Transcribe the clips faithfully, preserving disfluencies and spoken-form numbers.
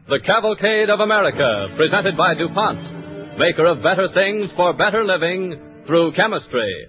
The Cavalcade of America, presented by DuPont, maker of better things for better living through chemistry.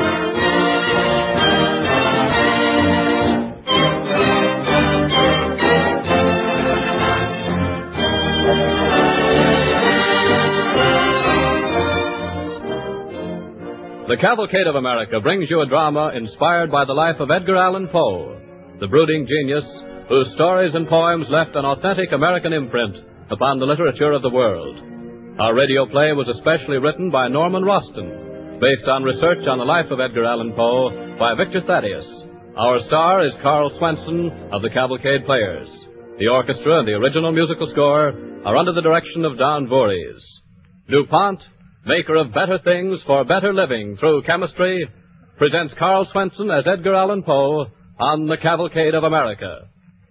The Cavalcade of America brings you a drama inspired by the life of Edgar Allan Poe, the brooding genius whose stories and poems left an authentic American imprint upon the literature of the world. Our radio play was especially written by Norman Roston, based on research on the life of Edgar Allan Poe by Victor Thaddeus. Our star is Carl Swenson of the Cavalcade Players. The orchestra and the original musical score are under the direction of Don Voorhees. DuPont, maker of better things for better living through chemistry, presents Carl Swenson as Edgar Allan Poe on the Cavalcade of America.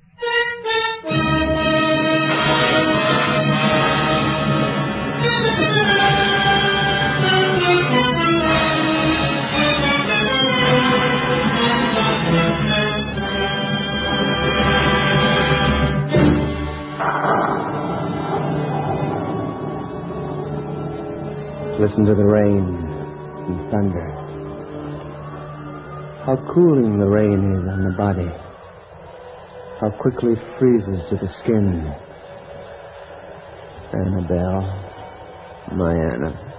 Listen to the rain and thunder. How cooling the rain is on the body. How quickly it freezes to the skin. Annabelle, my Anna.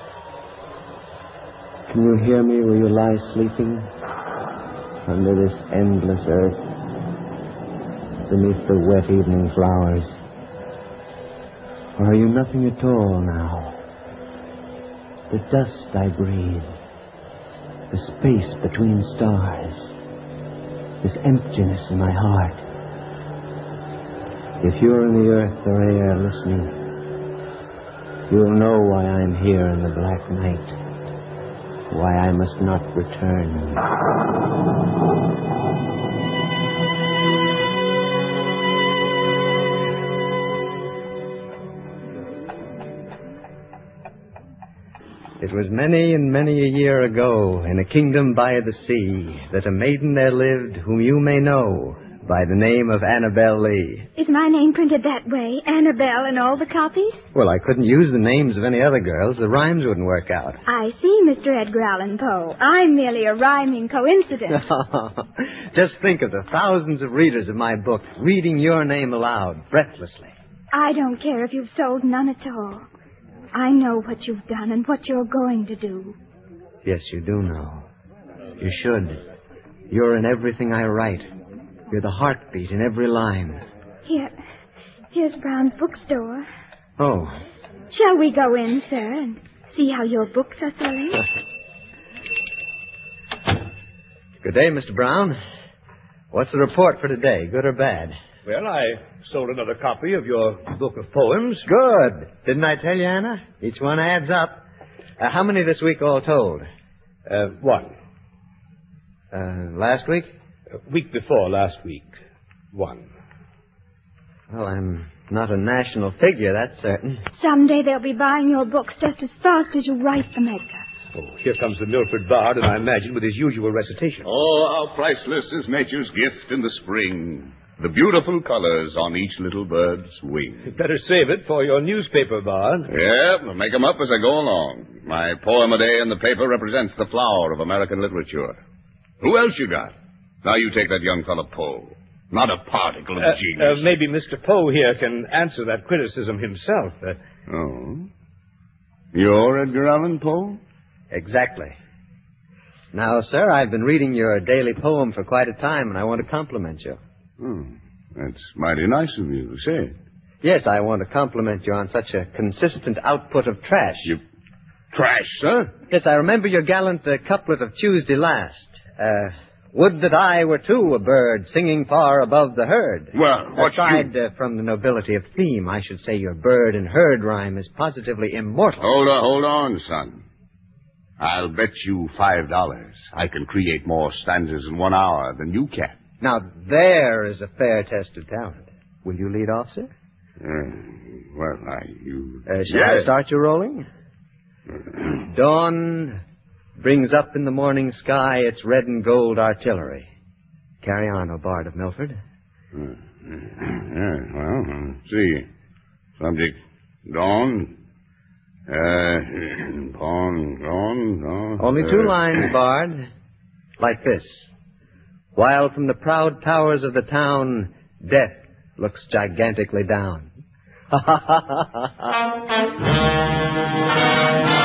Can you hear me where you lie sleeping? Under this endless earth, beneath the wet evening flowers. Or are you nothing at all now? The dust I breathe, the space between stars, this emptiness in my heart. If you're in the earth or air listening, you'll know why I'm here in the black night, why I must not return. It was many and many a year ago, in a kingdom by the sea, that a maiden there lived whom you may know by the name of Annabelle Lee. Is my name printed that way, Annabelle, in all the copies? Well, I couldn't use the names of any other girls. The rhymes wouldn't work out. I see, Mister Edgar Allan Poe. I'm merely a rhyming coincidence. Just think of the thousands of readers of my book reading your name aloud, breathlessly. I don't care if you've sold none at all. I know what you've done and what you're going to do. Yes, you do know. You should. You're in everything I write. You're the heartbeat in every line. Here. Here's Brown's bookstore. Oh. Shall we go in, sir, and see how your books are selling? Good day, Mister Brown. What's the report for today, good or bad? Well, I sold another copy of your book of poems. Good. Didn't I tell you, Anna? Each one adds up. Uh, how many this week all told? Uh, one. Uh, last week? A week before last week. One. Well, I'm not a national figure, that's certain. Someday they'll be buying your books just as fast as you write them, Edgar. Oh, here comes the Milford Bard, and I imagine with his usual recitation. Oh, how priceless is nature's gift in the spring. The beautiful colors on each little bird's wing. You'd better save it for your newspaper, Bard. Yeah, I'll make 'em up as I go along. My poem a day in the paper represents the flower of American literature. Who else you got? Now you take that young fellow Poe. Not a particle of Uh, genius. uh, maybe Mister Poe here can answer that criticism himself. Uh, oh? You're Edgar Allan Poe? Exactly. Now, sir, I've been reading your daily poem for quite a time, and I want to compliment you. Oh, that's mighty nice of you to say it. Yes, I want to compliment you on such a consistent output of trash. You... Trash, sir? Yes, I remember your gallant uh, couplet of Tuesday last. Uh, would that I were too a bird singing far above the herd. Well, what Aside you... uh, from the nobility of theme, I should say your bird and herd rhyme is positively immortal. Hold on, hold on, son. I'll bet you five dollars I can create more stanzas in one hour than you can. Now, there is a fair test of talent. Will you lead off, sir? Uh, well, I... You... Uh, shall I start you rolling? Dawn brings up in the morning sky its red and gold artillery. Carry on, O Bard of Milford. Uh, yeah, well, uh, see. Subject, Dawn. Uh, Dawn, Dawn, Dawn. Only two lines, Bard. Like this. While from the proud towers of the town, death looks gigantically down. Ha ha ha ha ha.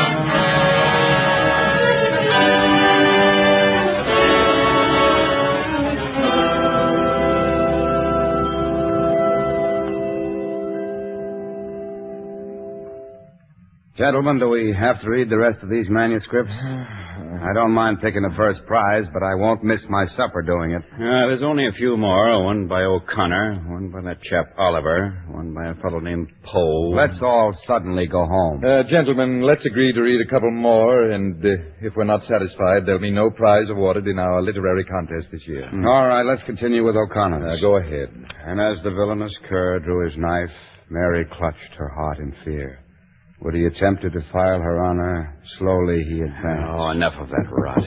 Gentlemen, do we have to read the rest of these manuscripts? I don't mind picking the first prize, but I won't miss my supper doing it. Uh, there's only a few more. One by O'Connor, one by that chap Oliver, one by a fellow named Poe. Let's all suddenly go home. Uh, gentlemen, let's agree to read a couple more, and uh, if we're not satisfied, there'll be no prize awarded in our literary contest this year. Mm. All right, let's continue with O'Connor's. Uh, go ahead. And as the villainous cur drew his knife, Mary clutched her heart in fear. Would he attempt to defile her honor? Slowly he advanced. Oh, enough of that rot.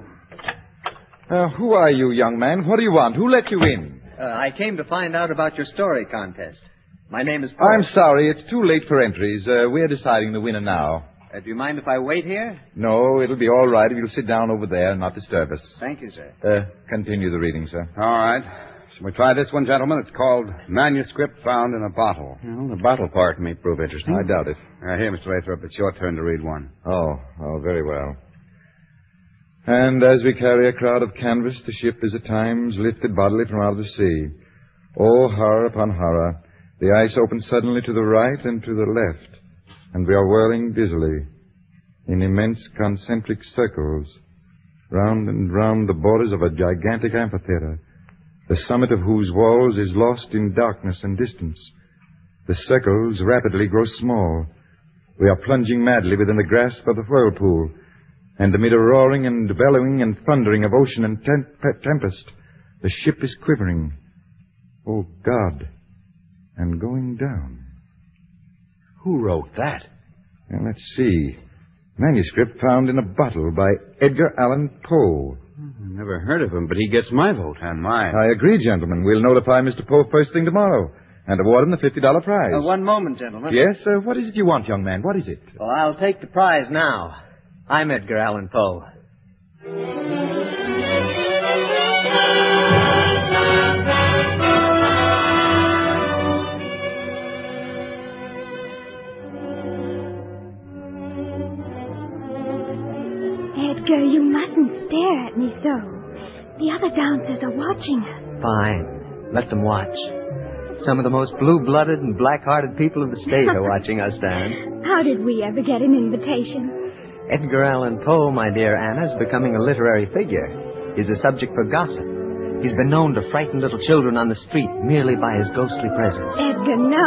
Uh, who are you, young man? What do you want? Who let you in? Uh, I came to find out about your story contest. My name is Paul. I'm sorry. It's too late for entries. Uh, we're deciding the winner now. Uh, do you mind if I wait here? No, it'll be all right if you'll sit down over there and not disturb us. Thank you, sir. Uh, continue the reading, sir. All right. Shall we try this one, gentlemen? It's called Manuscript Found in a Bottle. Well, the bottle part may prove interesting. I doubt it. Uh, here, Mister Lathrop, it's your turn to read one. Oh, oh, very well. And as we carry a crowd of canvas, the ship is at times lifted bodily from out of the sea. Oh, horror upon horror. The ice opens suddenly to the right and to the left, and we are whirling dizzily in immense concentric circles, round and round the borders of a gigantic amphitheater, the summit of whose walls is lost in darkness and distance. The circles rapidly grow small. We are plunging madly within the grasp of the whirlpool, and amid a roaring and bellowing and thundering of ocean and temp- tempest, the ship is quivering. Oh, God, and going down. Who wrote that? Now, let's see. Manuscript found in a bottle by Edgar Allan Poe. Never heard of him, but he gets my vote. And mine. I agree, gentlemen. We'll notify Mister Poe first thing tomorrow and award him the fifty dollar prize. Uh, one moment, gentlemen. Yes, uh, what is it you want, young man? What is it? Well, I'll take the prize now. I'm Edgar Allan Poe. Edgar, you mustn't stare at me so. The other dancers are watching us. Fine. Let them watch. Some of the most blue-blooded and black-hearted people of the state are watching us dance. How did we ever get an invitation? Edgar Allan Poe, my dear Anna, is becoming a literary figure. He's a subject for gossip. He's been known to frighten little children on the street merely by his ghostly presence. Edgar, no.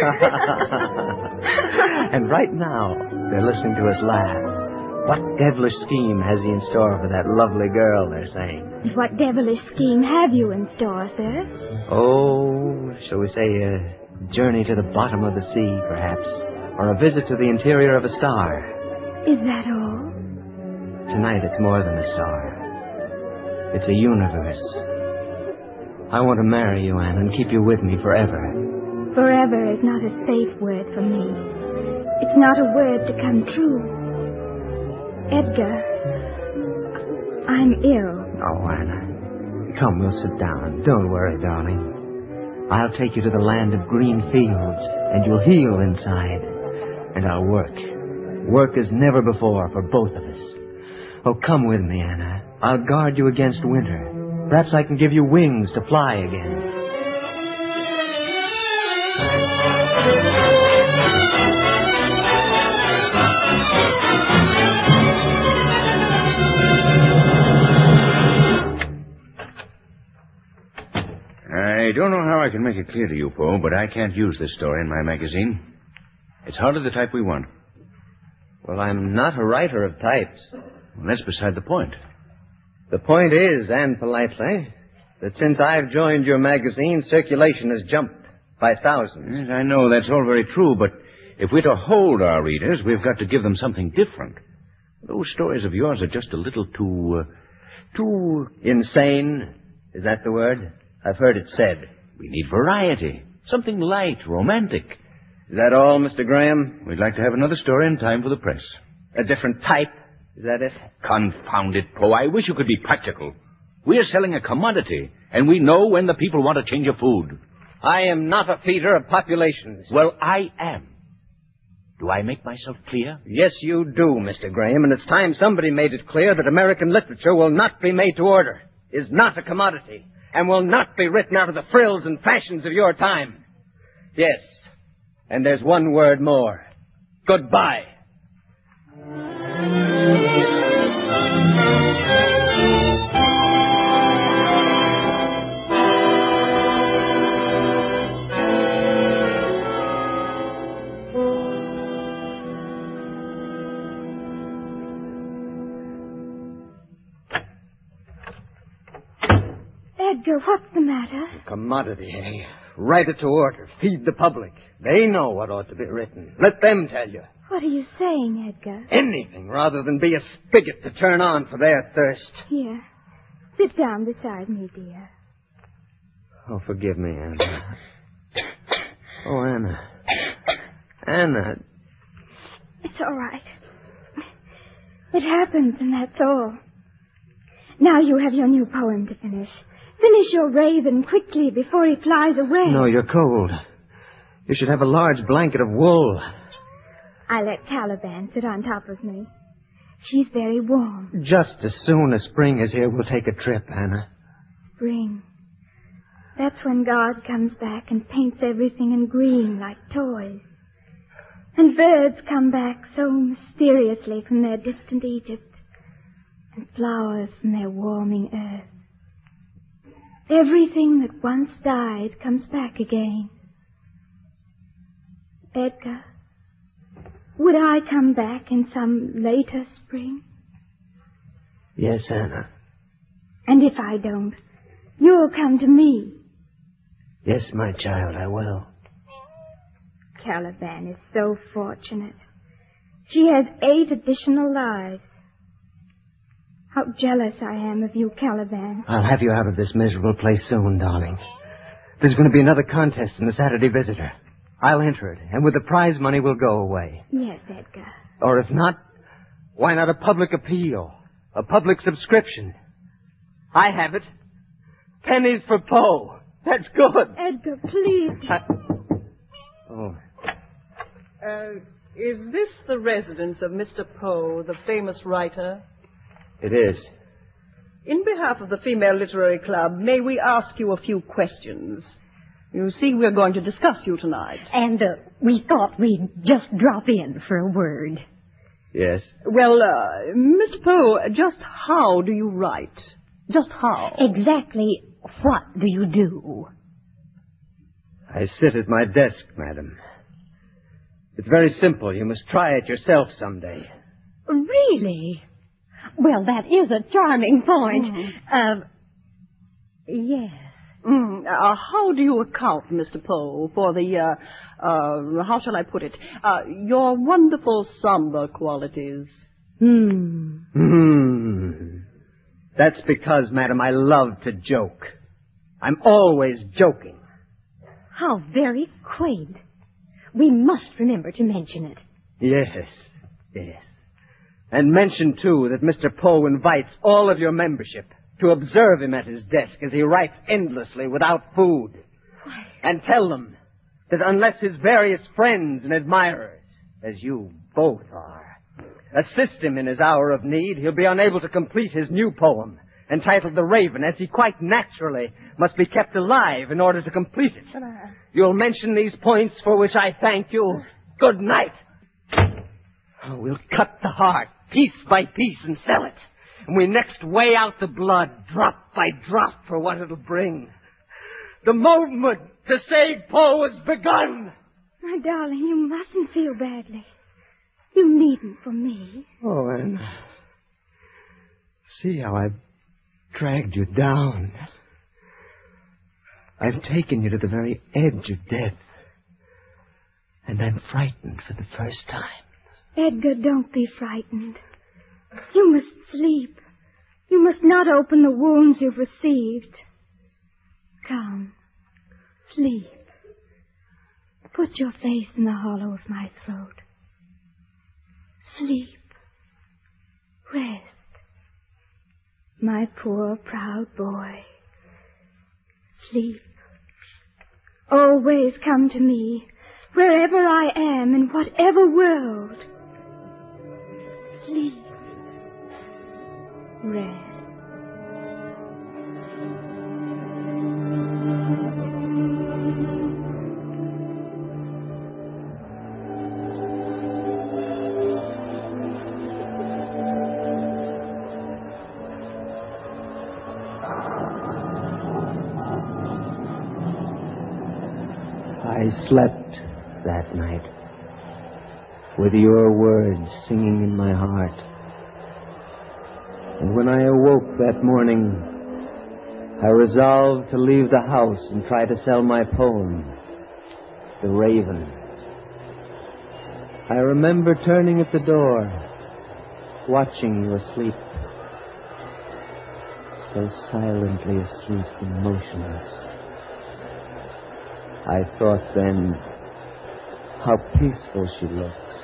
And right now, they're listening to us laugh. What devilish scheme has he in store for that lovely girl, they're saying? And what devilish scheme have you in store, sir? Oh, shall we say a journey to the bottom of the sea, perhaps? Or a visit to the interior of a star? Is that all? Tonight it's more than a star. It's a universe. I want to marry you, Anne, and keep you with me forever. Forever is not a safe word for me. It's not a word to come true. Edgar, I'm ill. Oh, Anna. Come, we'll sit down. Don't worry, darling. I'll take you to the land of green fields, and you'll heal inside. And I'll work. Work as never before for both of us. Oh, come with me, Anna. I'll guard you against winter. Perhaps I can give you wings to fly again. I don't know how I can make it clear to you, Poe, but I can't use this story in my magazine. It's hardly the type we want. Well, I'm not a writer of types. Well, that's beside the point. The point is, and politely, that since I've joined your magazine, circulation has jumped by thousands. Yes, I know that's all very true, but if we're to hold our readers, we've got to give them something different. Those stories of yours are just a little too, uh, too... Insane? Is that the word? I've heard it said. We need variety. Something light, romantic. Is that all, Mister Graham? We'd like to have another story in time for the press. A different type? Is that it? Confound it, Poe. I wish you could be practical. We're selling a commodity, and we know when the people want a change of food. I am not a feeder of populations. Well, I am. Do I make myself clear? Yes, you do, Mister Graham, and it's time somebody made it clear that American literature will not be made to order, is not a commodity, and will not be written out of the frills and fashions of your time. Yes, and there's one word more. Goodbye. Edgar, what's the matter? A commodity, eh? Write it to order. Feed the public. They know what ought to be written. Let them tell you. What are you saying, Edgar? Anything rather than be a spigot to turn on for their thirst. Here. Sit down beside me, dear. Oh, forgive me, Anna. Oh, Anna. Anna. It's all right. It happens, and that's all. Now you have your new poem to finish. Finish your raven quickly before he flies away. No, you're cold. You should have a large blanket of wool. I let Caliban sit on top of me. She's very warm. Just as soon as spring is here, we'll take a trip, Anna. Spring. That's when God comes back and paints everything in green like toys. And birds come back so mysteriously from their distant Egypt. And flowers from their warming earth. Everything that once died comes back again. Edgar, would I come back in some later spring? Yes, Anna. And if I don't, you'll come to me. Yes, my child, I will. Caliban is so fortunate. She has eight additional lives. How jealous I am of you, Caliban. I'll have you out of this miserable place soon, darling. There's going to be another contest in the Saturday Visitor. I'll enter it, and with the prize money, we'll go away. Yes, Edgar. Or if not, why not a public appeal? A public subscription? I have it. Pennies for Poe. That's good. Edgar, please. I... Oh. Uh, is this the residence of Mister Poe, the famous writer? It is. In behalf of the Female Literary Club, may we ask you a few questions? You see, we're going to discuss you tonight. And uh, we thought we'd just drop in for a word. Yes. Well, uh, Mister Poe, just how do you write? Just how? Exactly what do you do? I sit at my desk, madam. It's very simple. You must try it yourself someday. Really? Well, that is a charming point. Mm. Uh, yes. Mm, uh, how do you account, Mister Poe, for the, uh, uh, how shall I put it, uh, your wonderful somber qualities? Hmm. Hmm. That's because, madam, I love to joke. I'm always joking. How very quaint. We must remember to mention it. Yes, yes. And mention, too, that Mister Poe invites all of your membership to observe him at his desk as he writes endlessly without food. And tell them that unless his various friends and admirers, as you both are, assist him in his hour of need, he'll be unable to complete his new poem, entitled The Raven, as he quite naturally must be kept alive in order to complete it. You'll mention these points for which I thank you. Good night. Oh, we'll cut the heart, piece by piece, and sell it. And we next weigh out the blood, drop by drop, for what it'll bring. The moment to save Poe has begun. My darling, you mustn't feel badly. You needn't for me. Oh, Anna. See how I've dragged you down. I've taken you to the very edge of death. And I'm frightened for the first time. Edgar, don't be frightened. You must sleep. You must not open the wounds you've received. Come. Sleep. Put your face in the hollow of my throat. Sleep. Rest. My poor, proud boy. Sleep. Always come to me, wherever I am, in whatever world. Sleep. Rest. I slept that night with your words singing in my heart. And when I awoke that morning, I resolved to leave the house and try to sell my poem, The Raven. I remember turning at the door, watching you asleep, so silently asleep and motionless. I thought then, how peaceful she looks,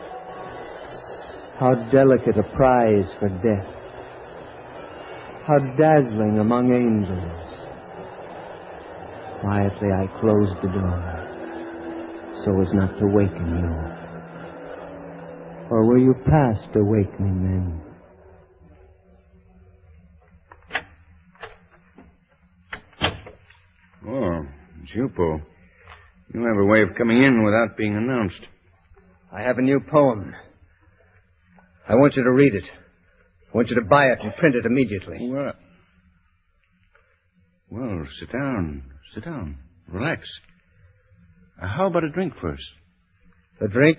how delicate a prize for death, how dazzling among angels. Quietly I closed the door, so as not to waken you. Or were you past awakening then? Oh, it's you, Poe. You have a way of coming in without being announced. I have a new poem. I want you to read it. I want you to buy it and print it immediately. Well, well, sit down. Sit down. Relax. Uh, how about a drink first? A drink?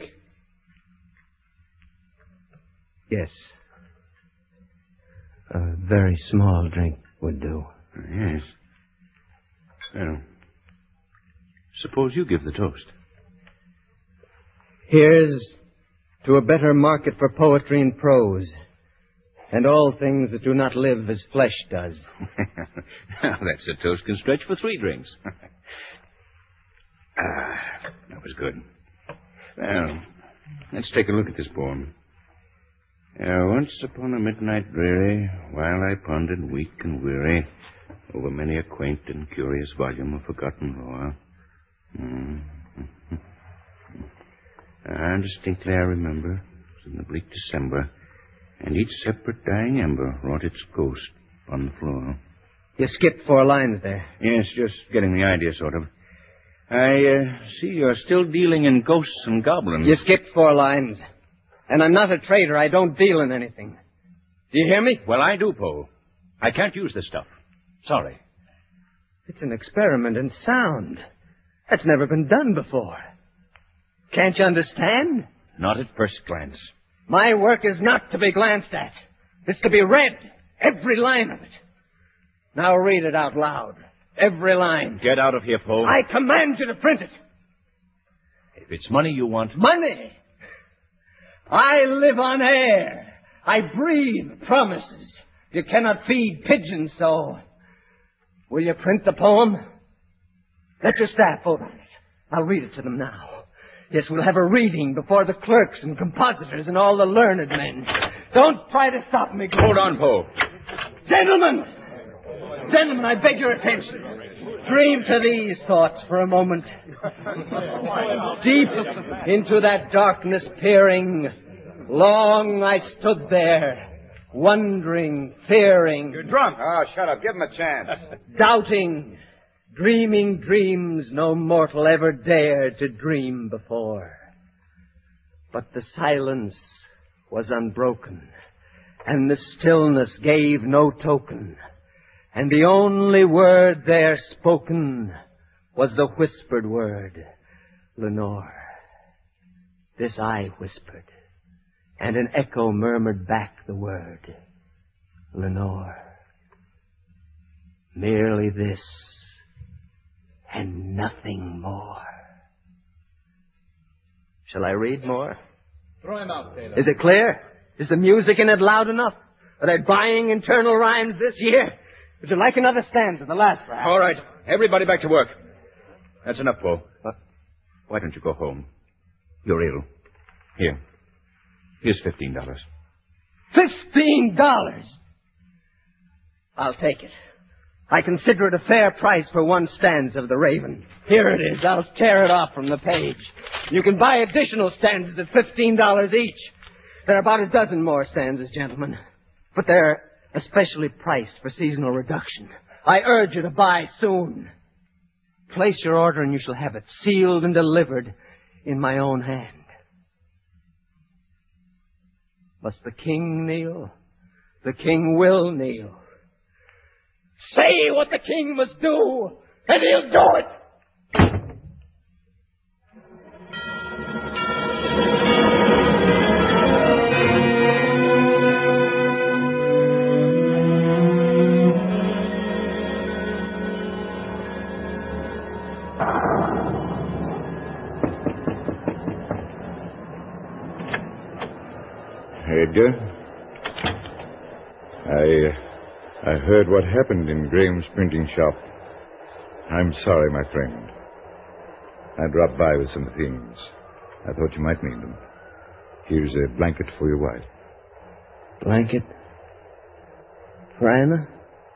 Yes. A very small drink would do. Yes. Well, suppose you give the toast. Here's to a better market for poetry and prose, and all things that do not live as flesh does. Now, that's a toast can stretch for three drinks. Ah, that was good. Well, let's take a look at this poem. Uh, once upon a midnight dreary, while I pondered weak and weary over many a quaint and curious volume of forgotten lore. Mm-hmm. Ah, distinctly I remember, it was in the bleak December, and each separate dying ember wrought its ghost on the floor. You skipped four lines there. Yes, just getting the idea, sort of. I uh, see you're still dealing in ghosts and goblins. You skipped four lines. And I'm not a trader. I don't deal in anything. Do you hear me? Well, I do, Poe. I can't use this stuff. Sorry. It's an experiment in sound. That's never been done before. Can't you understand? Not at first glance. My work is not to be glanced at. It's to be read. Every line of it. Now read it out loud. Every line. Get out of here, Poe. I command you to print it. If it's money you want... Money! I live on air. I breathe promises. You cannot feed pigeons so. Will you print the poem? Let your staff vote on it. I'll read it to them now. Yes, we'll have a reading before the clerks and compositors and all the learned men. Don't try to stop me. Hold on, Poe. Gentlemen! Gentlemen, I beg your attention. Dream to these thoughts for a moment. Deep into that darkness peering, long I stood there, wondering, fearing. You're drunk. Oh, shut up. Give him a chance. Doubting, dreaming dreams no mortal ever dared to dream before. But the silence was unbroken, and the stillness gave no token. And the only word there spoken was the whispered word, Lenore. This I whispered, and an echo murmured back the word, Lenore. Merely this, and nothing more. Shall I read more? Throw him out, Taylor. Is it clear? Is the music in it loud enough? Are they buying internal rhymes this year? Would you like another stanza, the last perhaps? All right. Everybody back to work. That's enough, Poe. Uh, Why don't you go home? You're ill. Here. Here's fifteen dollars. Fifteen dollars? I'll take it. I consider it a fair price for one stanza of The Raven. Here it is. I'll tear it off from the page. You can buy additional stanzas at fifteen dollars each. There are about a dozen more stanzas, gentlemen. But they're especially priced for seasonal reduction. I urge you to buy soon. Place your order and you shall have it sealed and delivered in my own hand. Must the king kneel? The king will kneel. Say what the king must do, and he'll do it. Edgar, I, I heard what happened in Graham's printing shop. I'm sorry, my friend. I dropped by with some things. I thought you might need them. Here's a blanket for your wife. Blanket? For Anna?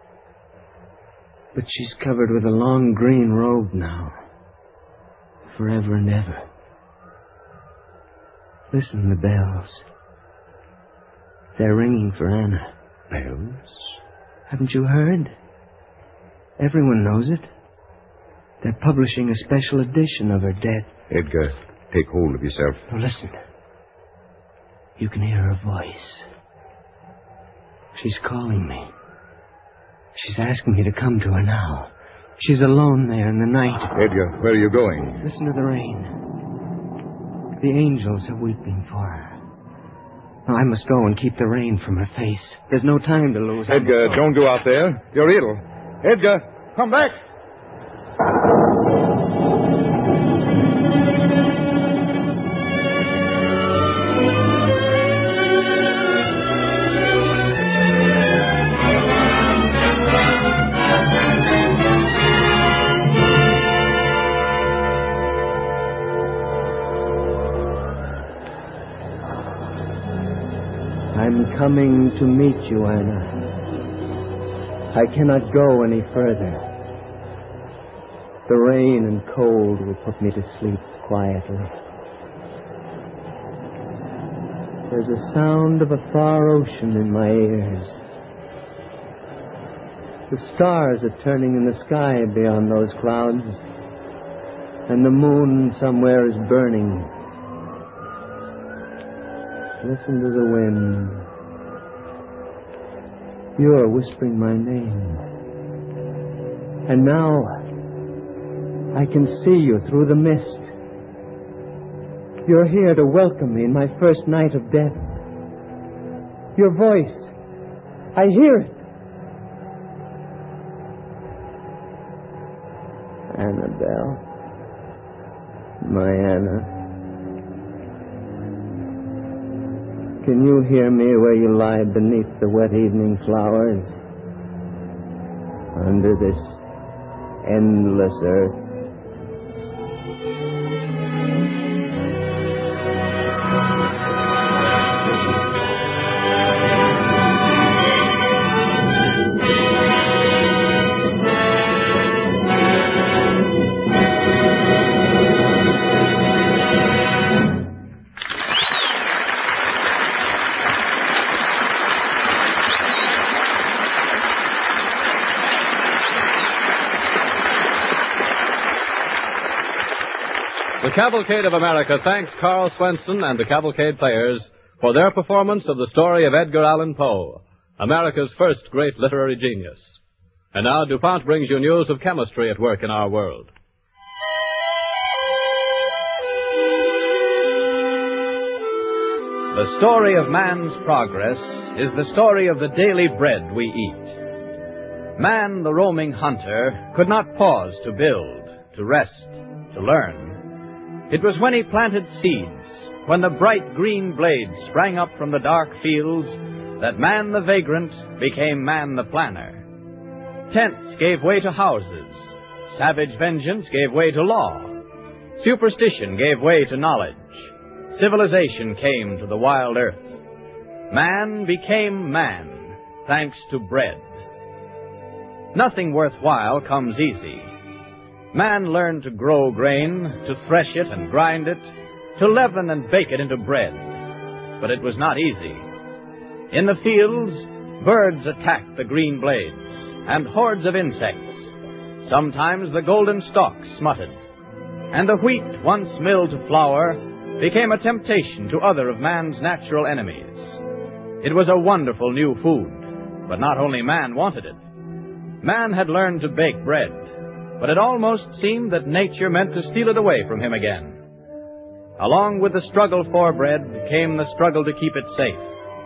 But she's covered with a long green robe now. Forever and ever. Listen, the bells. They're ringing for Anna. Bells? Haven't you heard? Everyone knows it. They're publishing a special edition of her death. Edgar, take hold of yourself. Now listen. You can hear her voice. She's calling me. She's asking me to come to her now. She's alone there in the night. Edgar, where are you going? Listen to the rain. The angels are weeping for her. Now, I must go and keep the rain from her face. There's no time to lose. Edgar, don't go out there. You're ill. Edgar, come back. I'm coming to meet you, Anna. I cannot go any further. The rain and cold will put me to sleep quietly. There's a sound of a far ocean in my ears. The stars are turning in the sky beyond those clouds, and the moon somewhere is burning. Listen to the wind. You're whispering my name. And now I can see you through the mist. You're here to welcome me in my first night of death. Your voice, I hear it. Annabelle. My Anna. Can you hear me where you lie beneath the wet evening flowers? Under this endless earth? The Cavalcade of America thanks Carl Swenson and the Cavalcade Players for their performance of the story of Edgar Allan Poe, America's first great literary genius. And now DuPont brings you news of chemistry at work in our world. The story of man's progress is the story of the daily bread we eat. Man, the roaming hunter, could not pause to build, to rest, to learn. It was when he planted seeds, when the bright green blades sprang up from the dark fields, that man the vagrant became man the planner. Tents gave way to houses. Savage vengeance gave way to law. Superstition gave way to knowledge. Civilization came to the wild earth. Man became man, thanks to bread. Nothing worthwhile comes easy. Man learned to grow grain, to thresh it and grind it, to leaven and bake it into bread. But it was not easy. In the fields, birds attacked the green blades, and hordes of insects. Sometimes the golden stalks smutted, and the wheat, once milled to flour, became a temptation to other of man's natural enemies. It was a wonderful new food, but not only man wanted it. Man had learned to bake bread, but it almost seemed that nature meant to steal it away from him again. Along with the struggle for bread came the struggle to keep it safe.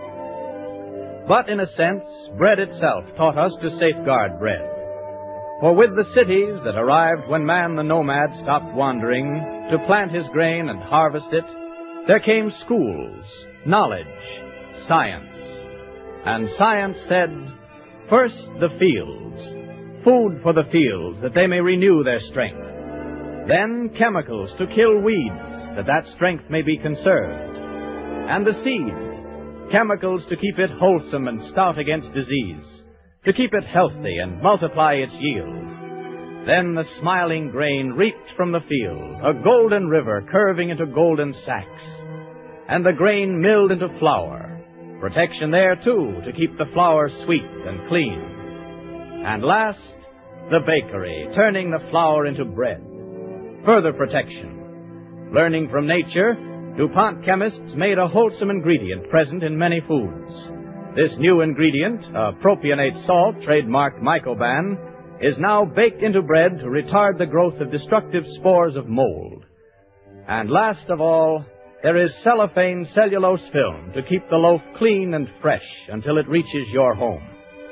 But in a sense, bread itself taught us to safeguard bread. For with the cities that arrived when man the nomad stopped wandering to plant his grain and harvest it, there came schools, knowledge, science. And science said, first the fields, food for the fields that they may renew their strength. Then chemicals to kill weeds that that strength may be conserved. And the seed, chemicals to keep it wholesome and stout against disease, to keep it healthy and multiply its yield. Then the smiling grain reaped from the field, a golden river curving into golden sacks, and the grain milled into flour, protection there, too, to keep the flour sweet and clean. And last, the bakery, turning the flour into bread, further protection. Learning from nature, DuPont chemists made a wholesome ingredient present in many foods. This new ingredient, a propionate salt trademarked Mycoban, is now baked into bread to retard the growth of destructive spores of mold. And last of all, there is cellophane cellulose film to keep the loaf clean and fresh until it reaches your home.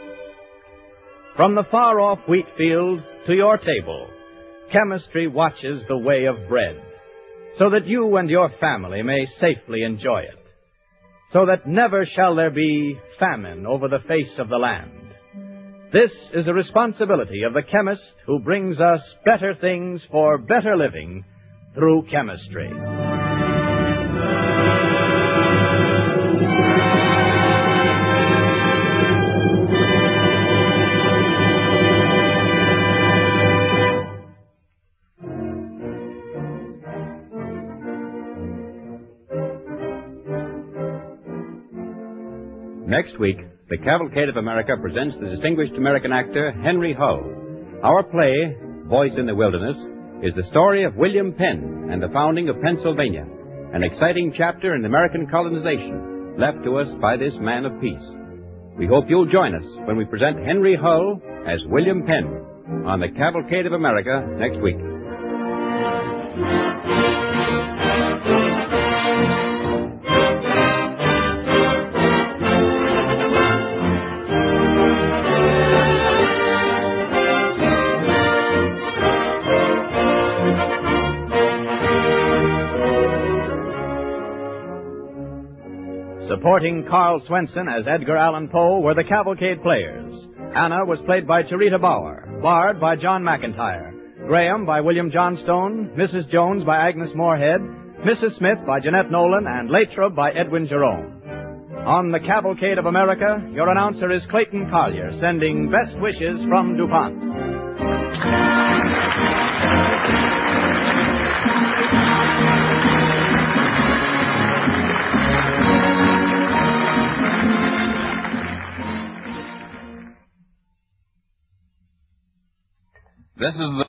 From the far-off wheat field to your table, chemistry watches the way of bread, so that you and your family may safely enjoy it, so that never shall there be famine over the face of the land. This is a responsibility of the chemist who brings us better things for better living through chemistry. Next week, the Cavalcade of America presents the distinguished American actor Henry Hull. Our play, Voice in the Wilderness, is the story of William Penn and the founding of Pennsylvania, an exciting chapter in American colonization left to us by this man of peace. We hope you'll join us when we present Henry Hull as William Penn on the Cavalcade of America next week. Supporting Carl Swenson as Edgar Allan Poe were the Cavalcade players. Anna was played by Charita Bauer, Bard by John McIntyre, Graham by William Johnstone, Missus Jones by Agnes Moorehead, Missus Smith by Jeanette Nolan, and Latrobe by Edwin Jerome. On the Cavalcade of America, your announcer is Clayton Collier, sending best wishes from DuPont. This is the